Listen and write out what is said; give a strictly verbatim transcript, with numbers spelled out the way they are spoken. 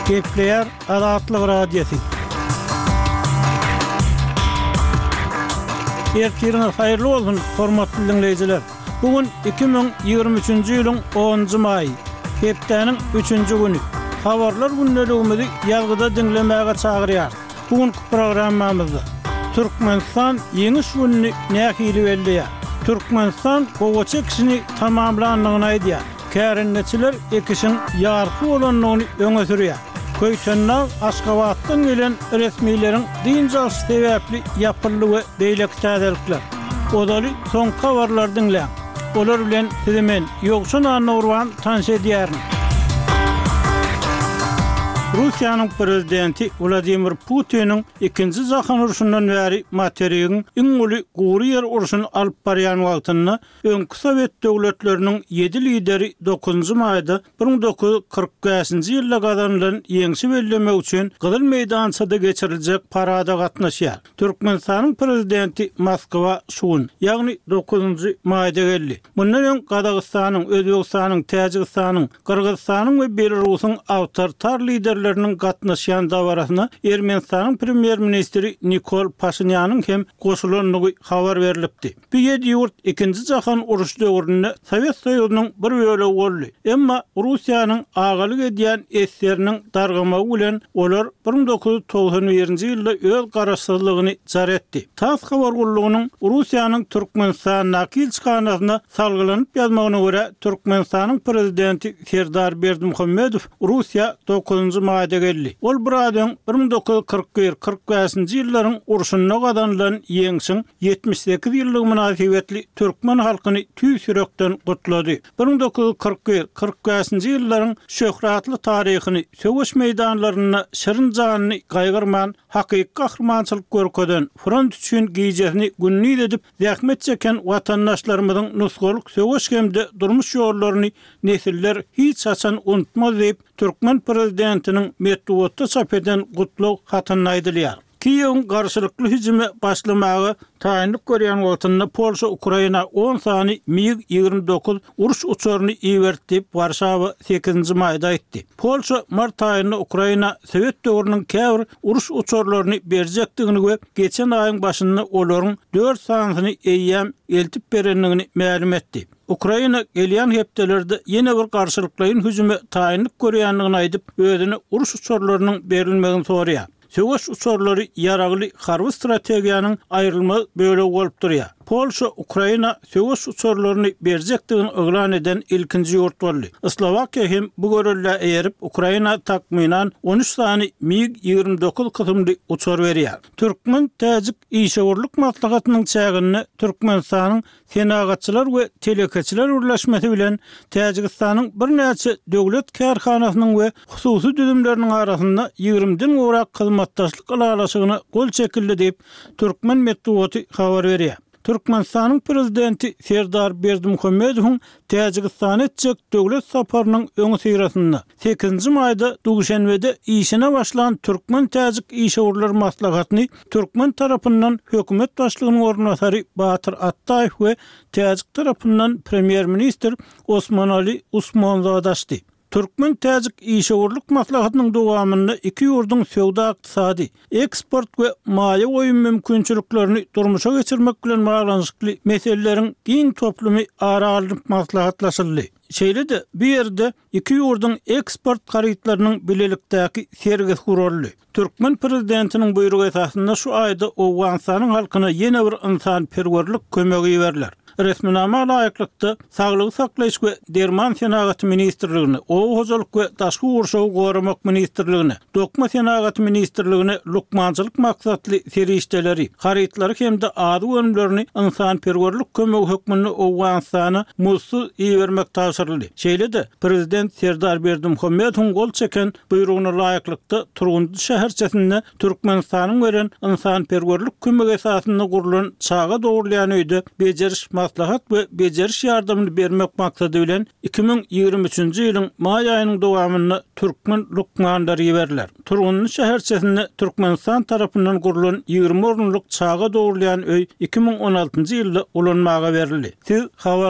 Kepler Azatlyk Radiosu. Ertiriniz hayırlı olsun, hormatly dinleyijiler. Bugün iki bin ýygrimi üçünji ýylyň onunjy maý, hepdeniň üçünji güni. Habarlar günneligimizi ýalgyda dinlemäge çagyrýar. Bugünkü programmamyzda Türkmenistan ýeňiş gününi nähili belliýär. Türkmenistan gowaça kişini tamamlandygyny aýdýar. Kärinneçiler ekişin ýarky bolanlygyny öňe sürýär. Köýtenler Aşgabatdan gelen resmiýlerin diýinçe sebäpli ýapyldygy beýlek täzelikler. Odaly soň habarlar dinleýän. Olar bilen sizimen ýokşun anawran tanış edýärin. Russiýanyň prezidenti Vladimir Putin'in ikinji Jahan uruşundan bäri materiýagyň iň uly gowy ýer uruşyny alyp barýan wagtynda öňkü Sowet döwletleriniň ýedi lideri dokuzunjy maýda bir miň dokuz ýuz kırk beşinji ýylda gazanylan ýeňsi bellemek üçin Gyzyl meýdançada geçiriljek parada gatnaşýar. Türkmenistanyň prezidenti Moskwa şuun, ýagny dokuzunjy maýda geldi. Mundan öň Gazagystanyň, Özbegistanyň, Täjikistanyň, Kyrgyzstanyň we Belarusyň awtoritar liderleri gatnaşýan dawarasyna Ermenistanyň premier ministri Nikol Pashinýanyň hem goşulanlygy habar berilipdi. Bu ýedi ýurt ikinji Jahan uruşy döwründe Sowet Soýuzynyň bir bölegi boldy. Emma Russiýanyň agalyk edýän esleriniň dargamagy bilen olar bir miň dokuz ýuz togson birinji ýylda öz garaşsyzlygyny jar etdi. Tas habar gullugynyň Russiýanyň Türkmenistan nakilçykanasyna salgylanyp ýazmagyna görä Türkmenistanyň prezidenti Serdar Berdimuhammedow Russiýa dokuzunjy maýda geldi. Ol buradan bir miň dokuz ýuz kırk bir kırk beşinji ýyllaryň uruşyna gazanylan ýeňsiň ýetmiş sekiz ýyllyk münasibetli türkmen halkyny tüý sürekden gutlady. bir miň dokuz ýuz kırk bir kırk beşinji ýyllaryň şöhratly taryhyny, söwüş meýdanlaryna şirin janyny gaýgyrman, hakyky gahrmançylyk görkeden front üçin giýjesini günnüýt edip zähmet çeken watandaşlarymyzyň nusgalyk söwüş hemde durmuş ýollaryny nesiller hiç haçan unutmaz diýip Türkmen prezidentiniň metduatda çap eden gutluk hatyny aýdylýar. Kiýewiň garşylykly hüjüme başlamagy taýinlik görýän wagtynda Polşa Ukraina on sany MiG ýygrimi dokuz uruş uçaryny iýertip Warşawa sekizinji maýda etdi. Polşa mart aýynda Ukraina Sowet döwrüniň käbir uruş uçarlaryny berjekdigini we geçen aýyň başynda olaryň dört sanyny eýýäm eltip berenligini ma'lum etdi. Ukraina gelýän hepdelerde ýene bir garşylyklaryň hüjüme taýinlik görýänligini aýdyp özüne uruş uçarlarynyň berilmegini soraýar. Söwüş uçarlary ýaragly harby strategiýanyň aýrylma bölegi bolup durýar. Polşa Ukraina söwüş uçarlaryny berjekdigini oglan eden ilkinji ýurt boldy. Slowakiýa hem bu görelde eýerip Ukraina takminan on üç sany MiG ýygrimi dokuz kysymly uçar berýär. Türkmen Täjik işgörlük maslahatynyň çägini Türkmenistanyň senagatçylar we telekeçiler urlaşmasy bilen Täjikistanyň bir näçe döwlet kärhanasynyň we hususy düzümleriniň arasynda ýygrimiden gowrak hyzmatdaşlyk alalaşygyna gol çekildi diýip Türkmen medeniýeti habar berýär. Türkmenistanyň prezidenti Serdar Berdimuhammedowyň Täjikistana etjek döwlet saparynyň öňü syrasynda sekizinji maýda Duşanbede işine başlanan Türkmen Täjik işgörler maslahatyny Türkmen tarapyndan hökümet başlygynyň ornatary Batyr Attaýew we Täjik tarapyndan premier minister Osmanali Usmanzadaşdy. Türkmen Täjik işgörlük maslahatynyň dowamynda iki ýurduň söwda ykdysady, eksport we maýa goýum mümkinçiliklerini durmuşa geçirmek bilen baglanşykly meseleleriň giň toplumy aralyp maslahatlaşyldy. Şeýle-de bir ýerde iki ýurduň eksport garytlarynyň bilelikdäki sergis guruldy. Türkmen prezidentiniň buýrugy esasynda şu aýda Owganstanyň halkyna ýene bir insanperwerlik kömegi berilýär. Resminama laýyklykda Saglyk saklaýyş we Derman senagaty ministrligine, ow hojalyk we daşky urşawy goramak ministrligine, Dokma senagaty ministrligine lukmançylyk maksatly serişdeleri, garytlary hemde ady önümlerini insanperwerlik kömegi hökmünde Owganstana mussuz iýermek taşyryldy. Şeýle-de prezident Serdar Berdimuhammedowyň gol çeken buýrugyna laýyklykda Turgundy şäherçesinde Türkmenistanyň beren insanperwerlik kömegi esasynda gurulan çaga dowrlayan öýde bejeriş maslahat we bejeriş ýardamyny bermek maksady bilen iki bin ýygrimi üçünji ýylyň maý aýynyň dowamynda türkmen lukmandary berilýär. Turgundy şäherçesinde Türkmenistan tarapyndan gurulan ýygrimi orunlyk çaga dowrlayan öý iki bin on altynjy ýylda ulanmaga berildi. Siz habar